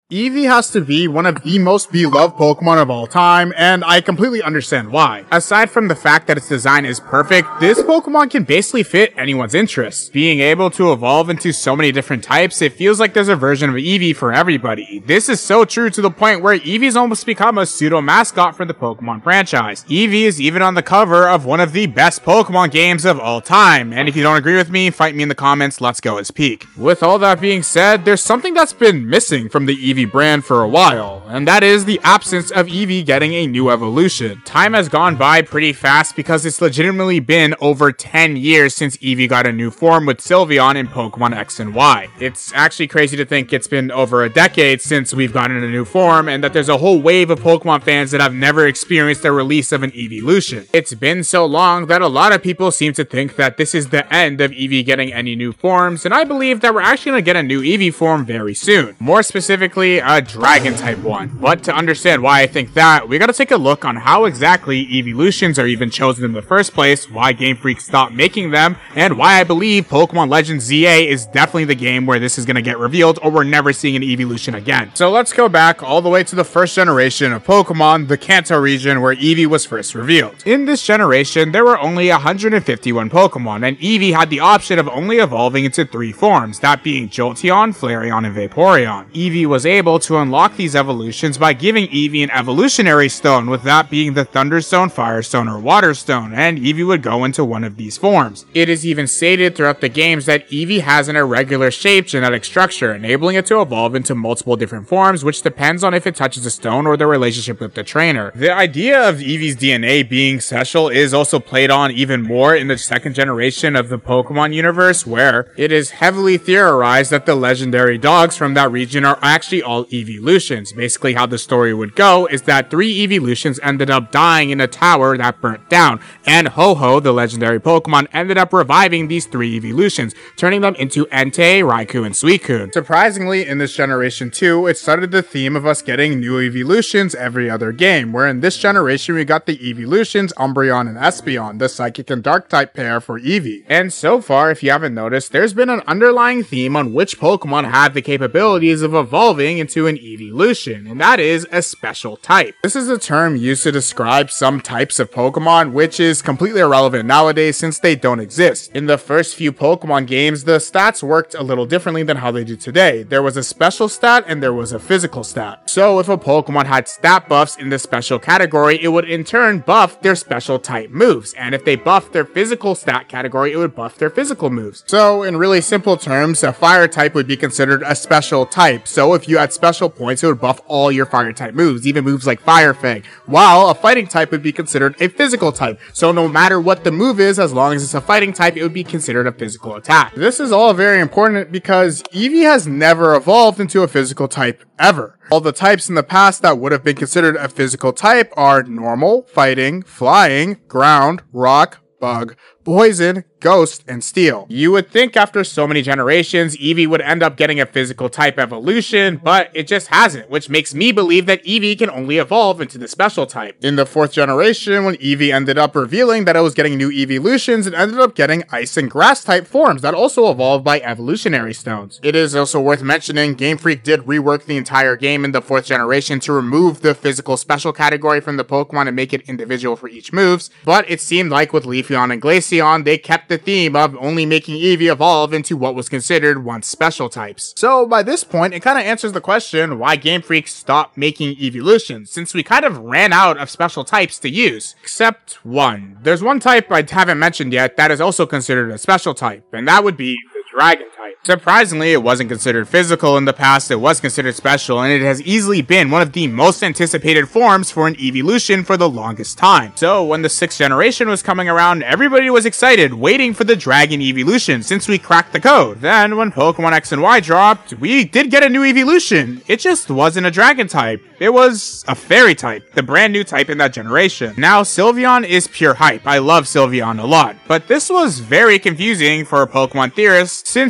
Eevee has to be one of the most beloved Pokemon of all time, and I completely understand why. Aside from the fact that its design is perfect, this Pokemon can basically fit anyone's interests. Being able to evolve into so many different types, it feels like there's a version of Eevee for everybody. This is so true to the point where Eevee's almost become a pseudo-mascot for the Pokemon franchise. Eevee is even on the cover of one of the best Pokemon games of all time, and if you don't agree with me, fight me in the comments, let's go as peak. With all that being said, there's something that's been missing from the Eevee brand for a while, and that is the absence of Eevee getting a new evolution. Time has gone by pretty fast because it's legitimately been over 10 years since Eevee got a new form with Sylveon in Pokemon X and Y. It's actually crazy to think it's been over a decade since we've gotten a new form, and that there's a whole wave of Pokemon fans that have never experienced the release of an Eeveelution. It's been so long that a lot of people seem to think that this is the end of Eevee getting any new forms, and I believe that we're actually going to get a new Eevee form very soon. More specifically, a dragon type one. But to understand why I think that, we gotta take a look on how exactly Eeveelutions are even chosen in the first place, why Game Freak stopped making them, and why I believe Pokemon Legends ZA is definitely the game where this is gonna get revealed or we're never seeing an Eeveelution again. So let's go back all the way to the first generation of Pokemon, the Kanto region where Eevee was first revealed. In this generation, there were only 151 Pokemon, and Eevee had the option of only evolving into 3 forms, that being Jolteon, Flareon, and Vaporeon. Eevee was able to unlock these evolutions by giving Eevee an evolutionary stone, with that being the Thunderstone, Firestone, or Water Stone, and Eevee would go into one of these forms. It is even stated throughout the games that Eevee has an irregular shaped genetic structure, enabling it to evolve into multiple different forms, which depends on if it touches a stone or the relationship with the trainer. The idea of Eevee's DNA being special is also played on even more in the second generation of the Pokemon universe, where it is heavily theorized that the legendary dogs from that region are actually all Eeveelutions. Basically how the story would go is that 3 Eeveelutions ended up dying in a tower that burnt down, and Ho-Oh, the legendary Pokemon, ended up reviving these 3 Eeveelutions, turning them into Entei, Raikou, and Suicune. Surprisingly, in this generation too, it started the theme of us getting new Eeveelutions every other game, where in this generation we got the Eeveelutions, Umbreon and Espeon, the Psychic and Dark type pair for Eevee. And so far, if you haven't noticed, there's been an underlying theme on which Pokemon have the capabilities of evolving into an Eeveelution, and that is a special type. This is a term used to describe some types of Pokemon, which is completely irrelevant nowadays since they don't exist. In the first few Pokemon games, the stats worked a little differently than how they do today. There was a special stat and there was a physical stat. So if a Pokemon had stat buffs in the special category, it would in turn buff their special type moves, and if they buffed their physical stat category, it would buff their physical moves. So in really simple terms, a fire type would be considered a special type, so if you had special points, it would buff all your fire type moves, even moves like Fire Fang, while a fighting type would be considered a physical type, so no matter what the move is, as long as it's a fighting type, it would be considered a physical attack. This is all very important because Eevee has never evolved into a physical type ever. All the types in the past that would have been considered a physical type are normal, fighting, flying, ground, rock, bug, poison, ghost, and steel. You would think after so many generations, Eevee would end up getting a physical type evolution, but it just hasn't, which makes me believe that Eevee can only evolve into the special type. In the 4th generation, when Eevee ended up revealing that it was getting new Eeveelutions, it ended up getting ice and grass type forms that also evolved by evolutionary stones. It is also worth mentioning, Game Freak did rework the entire game in the 4th generation to remove the physical special category from the Pokemon and make it individual for each moves, but it seemed like with Leafeon and Glaceon, they kept the theme of only making Eevee evolve into what was considered once special types. So by this point, it kind of answers the question why Game Freak stopped making Eeveelutions, since we kind of ran out of special types to use. Except one. There's one type I haven't mentioned yet that is also considered a special type, and that would be the Dragon type. Surprisingly, it wasn't considered physical in the past, it was considered special, and it has easily been one of the most anticipated forms for an Eeveelution for the longest time. So when the 6th generation was coming around, everybody was excited, waiting for the Dragon Eeveelution since we cracked the code. Then when Pokemon X and Y dropped, we did get a new Eeveelution. It just wasn't a Dragon type. It was a Fairy type, the brand new type in that generation. Now, Sylveon is pure hype. I love Sylveon a lot, but this was very confusing for Pokemon theorists since Sylveon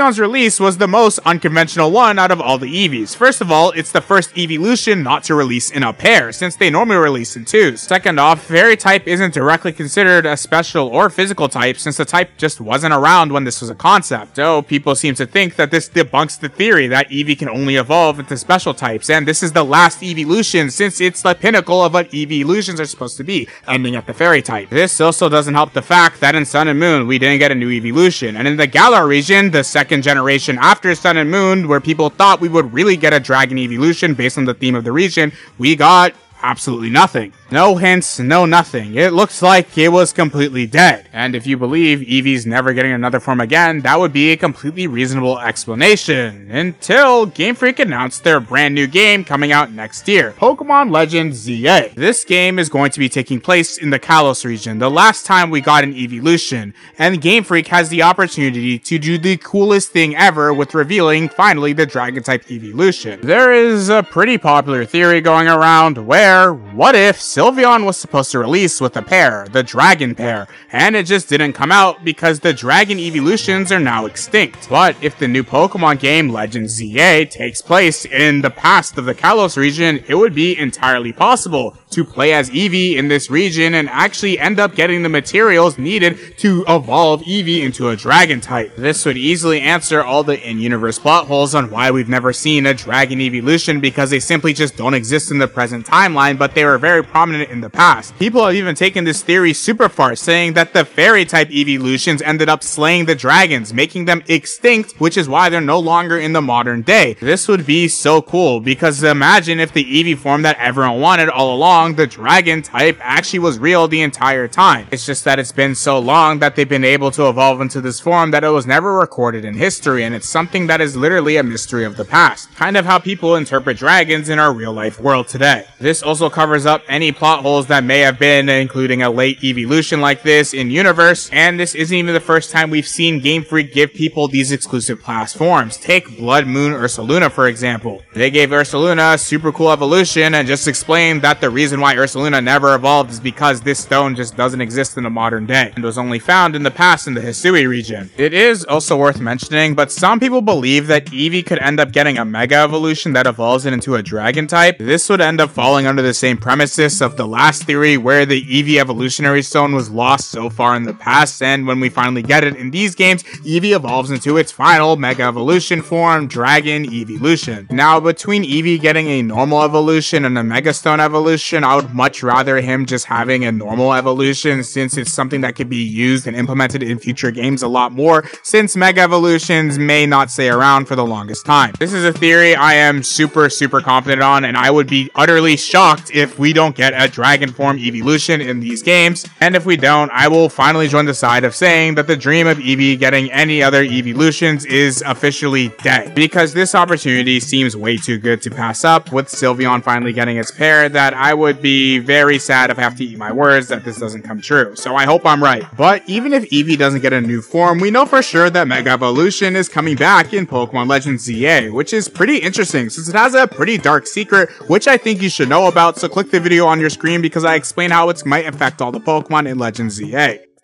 Sylveon's release was the most unconventional one out of all the Eevees. First of all, it's the first evolution not to release in a pair, since they normally release in twos. Second off, Fairy type isn't directly considered a special or physical type, since the type just wasn't around when this was a concept. So people seem to think that this debunks the theory that Eevee can only evolve into special types, and this is the last evolution since it's the pinnacle of what evolutions are supposed to be, ending at the Fairy type. This also doesn't help the fact that in Sun and Moon we didn't get a new evolution, and in the Galar region, the second generation after Sun and Moon, where people thought we would really get a dragon evolution based on the theme of the region, we got absolutely nothing. No hints, no nothing. It looks like it was completely dead. And if you believe Eevee's never getting another form again, that would be a completely reasonable explanation. Until Game Freak announced their brand new game coming out next year, Pokemon Legends ZA. This game is going to be taking place in the Kalos region, the last time we got an evolution, and Game Freak has the opportunity to do the coolest thing ever with revealing finally the Dragon type evolution. There is a pretty popular theory going around where, what if Sylveon was supposed to release with a pair, the Dragon pair, and it just didn't come out because the Dragon evolutions are now extinct. But if the new Pokemon game Legends ZA takes place in the past of the Kalos region, it would be entirely possible to play as Eevee in this region and actually end up getting the materials needed to evolve Eevee into a Dragon type. This would easily answer all the in-universe plot holes on why we've never seen a Dragon evolution, because they simply just don't exist in the present timeline, but they were very prominent in the past. People have even taken this theory super far, saying that the Fairy type evolutions ended up slaying the dragons, making them extinct, which is why they're no longer in the modern day. This would be so cool, because imagine if the Eevee form that everyone wanted all along, the Dragon type, actually was real the entire time. It's just that it's been so long that they've been able to evolve into this form that it was never recorded in history, and it's something that is literally a mystery of the past. Kind of how people interpret dragons in our real life world today. This also covers up any plot holes that may have been, including a late evolution like this in universe, and this isn't even the first time we've seen Game Freak give people these exclusive class forms. Take Blood Moon Ursaluna for example. They gave Ursaluna a super cool evolution and just explained that the reason why Ursaluna never evolved is because this stone just doesn't exist in the modern day and was only found in the past in the Hisui region. It is also worth mentioning, but some people believe that Eevee could end up getting a Mega Evolution that evolves it into a Dragon type. This would end up falling under the same premises of the last theory, where the Eevee Evolutionary Stone was lost so far in the past, and when we finally get it in these games, Eevee evolves into its final Mega Evolution form, Dragon Evolution. Now, between Eevee getting a normal evolution and a Mega Stone evolution, I would much rather him just having a normal evolution, since it's something that could be used and implemented in future games a lot more, since Mega Evolutions may not stay around for the longest time. This is a theory I am super confident on, and I would be utterly shocked if we don't get a Dragon form evolution in these games, and if we don't, I will finally join the side of saying that the dream of Eevee getting any other evolutions is officially dead, because this opportunity seems way too good to pass up, with Sylveon finally getting its pair, that I would be very sad if I have to eat my words that this doesn't come true. So I hope I'm right. But even if Eevee doesn't get a new form, we know for sure that Mega Evolution is coming back in Pokemon Legends ZA, which is pretty interesting since it has a pretty dark secret, which I think you should know about, so click the video on your screen because I explain how it might affect all the Pokemon in Legends ZA.